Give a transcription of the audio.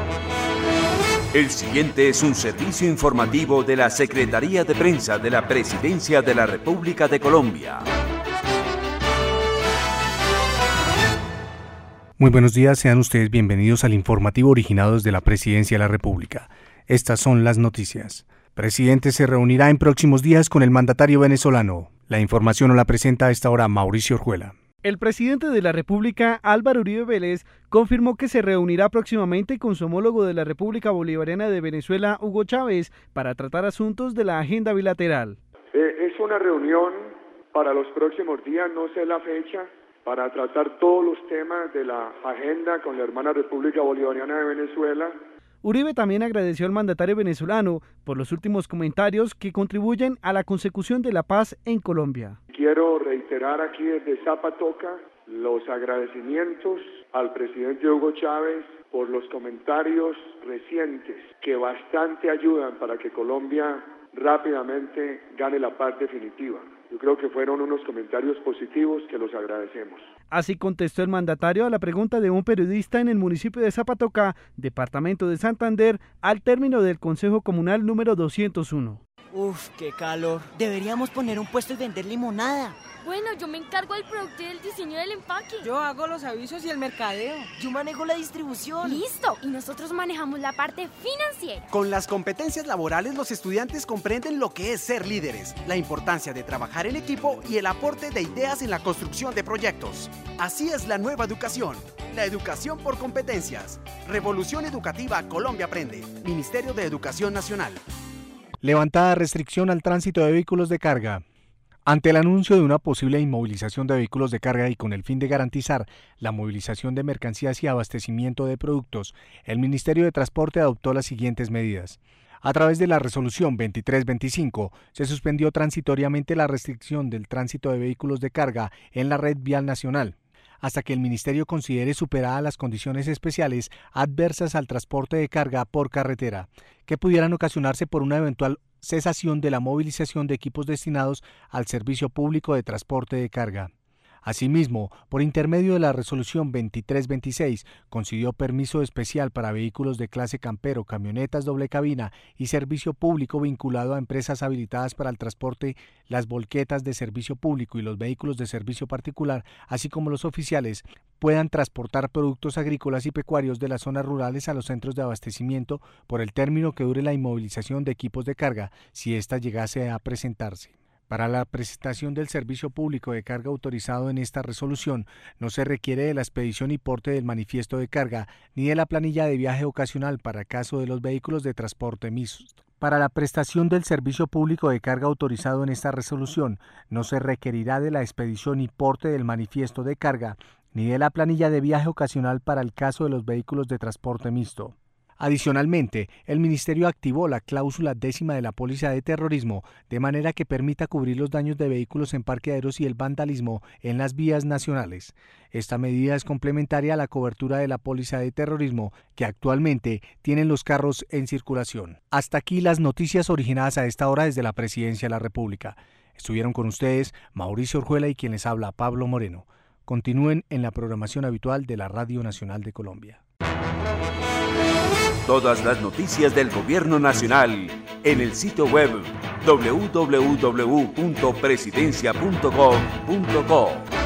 El siguiente es un servicio informativo de la Secretaría de Prensa de la Presidencia de la República de Colombia. Muy buenos días, sean ustedes bienvenidos al informativo originado desde la Presidencia de la República. Estas son las noticias. Presidente se reunirá en próximos días con el mandatario venezolano. La información nos la presenta a esta hora Mauricio Orjuela. El presidente de la República, Álvaro Uribe Vélez, confirmó que se reunirá próximamente con su homólogo de la República Bolivariana de Venezuela, Hugo Chávez, para tratar asuntos de la agenda bilateral. Es una reunión para los próximos días, no sé la fecha, para tratar todos los temas de la agenda con la hermana República Bolivariana de Venezuela. Uribe también agradeció al mandatario venezolano por los últimos comentarios que contribuyen a la consecución de la paz en Colombia. Quiero reiterar aquí desde Zapatoca los agradecimientos al presidente Hugo Chávez por los comentarios recientes que bastante ayudan para que Colombia rápidamente gane la paz definitiva. Yo creo que fueron unos comentarios positivos que los agradecemos. Así contestó el mandatario a la pregunta de un periodista en el municipio de Zapatoca, departamento de Santander, al término del Consejo Comunal número 201. Uf, qué calor. Deberíamos poner un puesto y vender limonada. Bueno, yo me encargo del producto y del diseño del empaque. Yo hago los avisos y el mercadeo. Yo manejo la distribución. ¡Listo! Y nosotros manejamos la parte financiera. Con las competencias laborales, los estudiantes comprenden lo que es ser líderes, la importancia de trabajar en equipo y el aporte de ideas en la construcción de proyectos. Así es la nueva educación. La educación por competencias. Revolución Educativa Colombia Aprende. Ministerio de Educación Nacional. Levantada restricción al tránsito de vehículos de carga. Ante el anuncio de una posible inmovilización de vehículos de carga y con el fin de garantizar la movilización de mercancías y abastecimiento de productos, el Ministerio de Transporte adoptó las siguientes medidas. A través de la resolución 2325, se suspendió transitoriamente la restricción del tránsito de vehículos de carga en la red vial nacional, hasta que el Ministerio considere superadas las condiciones especiales adversas al transporte de carga por carretera, que pudieran ocasionarse por una eventual cesación de la movilización de equipos destinados al servicio público de transporte de carga. Asimismo, por intermedio de la resolución 2326, concedió permiso especial para vehículos de clase campero, camionetas doble cabina y servicio público vinculado a empresas habilitadas para el transporte, las volquetas de servicio público y los vehículos de servicio particular, así como los oficiales, puedan transportar productos agrícolas y pecuarios de las zonas rurales a los centros de abastecimiento por el término que dure la inmovilización de equipos de carga, si ésta llegase a presentarse. Para la prestación del servicio público de carga autorizado en esta resolución, no se requiere de la expedición y porte del manifiesto de carga ni de la planilla de viaje ocasional para caso de los vehículos de transporte mixto. Para la prestación del servicio público de carga autorizado en esta resolución, no se requerirá de la expedición y porte del manifiesto de carga ni de la planilla de viaje ocasional para el caso de los vehículos de transporte mixto. Adicionalmente, el Ministerio activó la cláusula 10ª de la póliza de terrorismo, de manera que permita cubrir los daños de vehículos en parqueaderos y el vandalismo en las vías nacionales. Esta medida es complementaria a la cobertura de la póliza de terrorismo que actualmente tienen los carros en circulación. Hasta aquí las noticias originadas a esta hora desde la Presidencia de la República. Estuvieron con ustedes Mauricio Orjuela y quien les habla Pablo Moreno. Continúen en la programación habitual de la Radio Nacional de Colombia. Todas las noticias del Gobierno Nacional en el sitio web www.presidencia.gov.co.